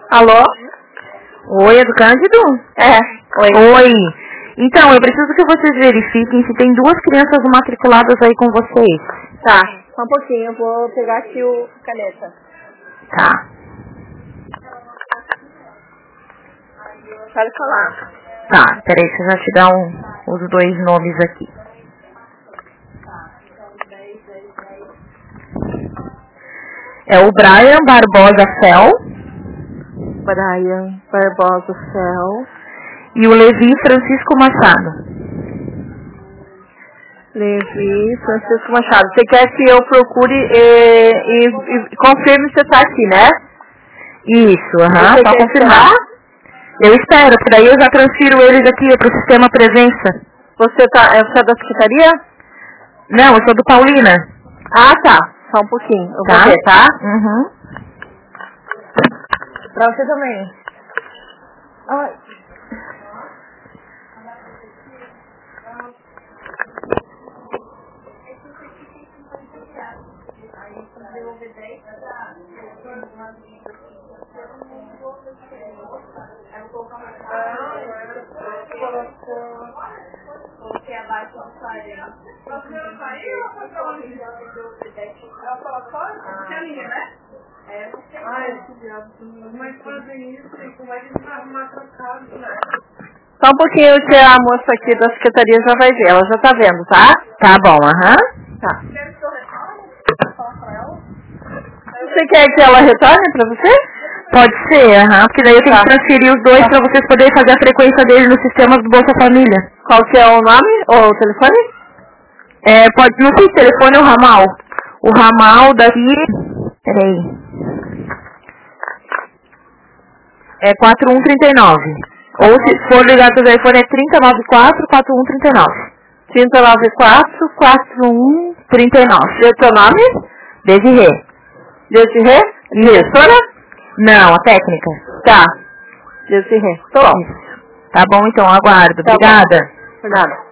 Alô? Oi, é do Cândido? Oi. Oi. Então, eu preciso que vocês verifiquem se tem 2 crianças matriculadas aí com vocês. Tá, só um pouquinho, eu vou pegar aqui o caneta. Tá. Pode falar. Tá, peraí, deixa eu já te dar os 2 nomes aqui. É o Brian Barbosa Fel. Brian Barbosa Fel. E o Levi Francisco Machado. Levi Francisco Machado. Você quer que eu procure e confirme se você tá aqui, né? Isso, Você pode quer confirmar. esperar? Eu espero, porque daí eu já transfiro eles aqui pro sistema presença. Você é da secretaria? Não, eu sou do Paulina. Ah, tá. Só um pouquinho. Eu Tá? vou ver, tá? Uhum. Pra você também. Ai. Só um pouquinho que a moça aqui da secretaria já vai ver. Ela já tá vendo, tá? Tá bom, Tá. Você quer que ela retorne pra você? Pode ser, porque daí eu tenho que transferir os 2 pra vocês poderem fazer a frequência deles no sistema do Bolsa Família. Qual que é o nome ou o telefone? Não sei se telefone ou ramal. O ramal daqui, peraí, é 4139. Ou se for ligado ao telefone é 3094-4139. 3094-4139. E o teu nome? Desirê. Desirê? Diretora? Não, a técnica. Tá. Desirê. Tô bom. Tá bom, então, aguardo. Tá Obrigada. Bom. Por nada.